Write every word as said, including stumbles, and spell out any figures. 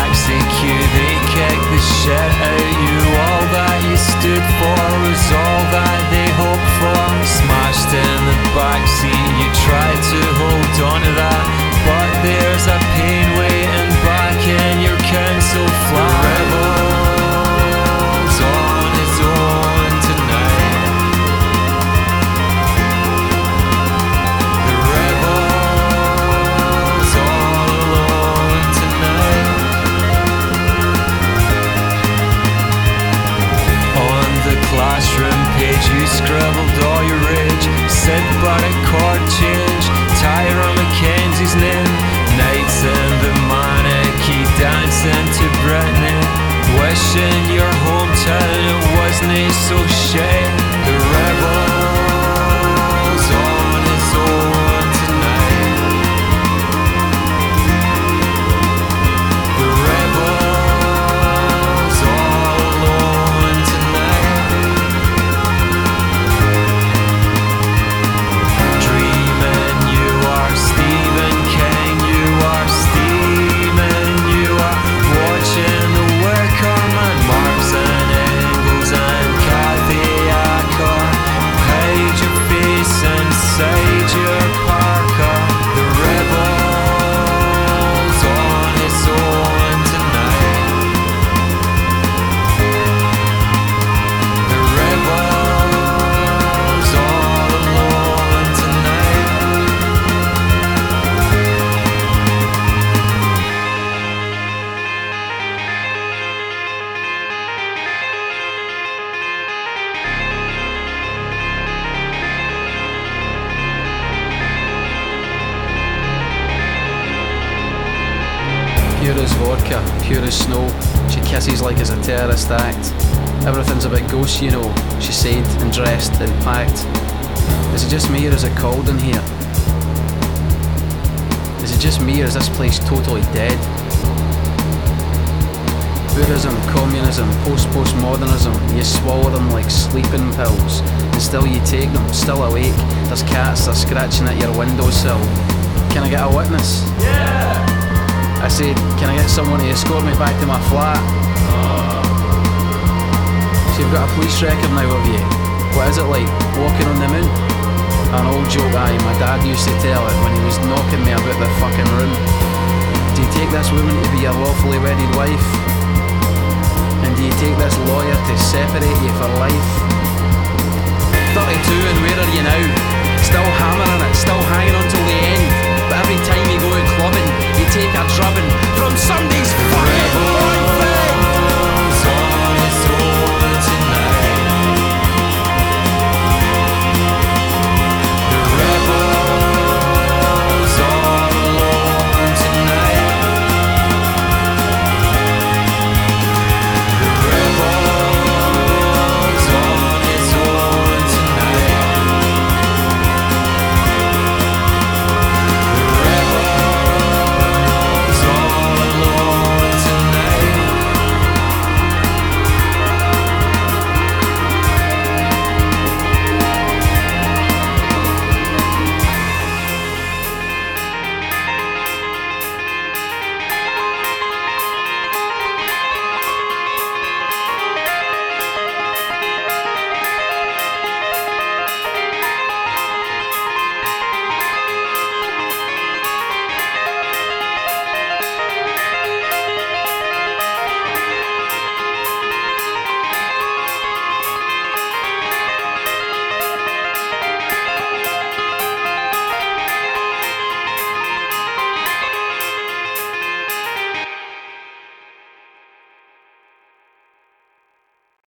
backseat queue, they kicked the shit out you. All that you stood for was all that they hoped for. Smashed in the backseat, you tried to hold on to that, but there's a pain waiting back in your council flat. The rebel's on his own tonight. The rebel's all alone tonight. On the classroom page you scribbled all your rage. Sid Barrett chord change, Tyra Mackenzie's name. Nights in the Monarchy, dancing to Britney. Wishing your hometown it wasn't so shit. The rebel's on his own tonight. The rebel's all alone tonight. Dreaming you are Stephen King, you are steaming, you are watching the Wickerman, Marx and Engels and Kathy Acker. Hide your face inside your parka. The rebel's on his own tonight. The rebel's all alone tonight. Pure as vodka, pure as snow. She kisses like it's a terrorist act. Everything's about ghosts, you know. She said and dressed and packed. Is it just me or is it cold in here? Is it just me or is this place totally dead? Buddhism, communism, post-postmodernism, you swallow them like sleeping pills, and still you take them, still awake. There's cats, they're scratching at your windowsill. Can I get a witness? Yeah! I said, can I get someone to escort me back to my flat? So you've got a police record now, have you? What is it like, walking on the moon? An old joke, aye, my dad used to tell it when he was knocking me about the fucking room. Do you take this woman to be your lawfully wedded wife? And do you take this lawyer to separate you for life? thirty-two and where are you now? Still hammering it, still hanging on till the end.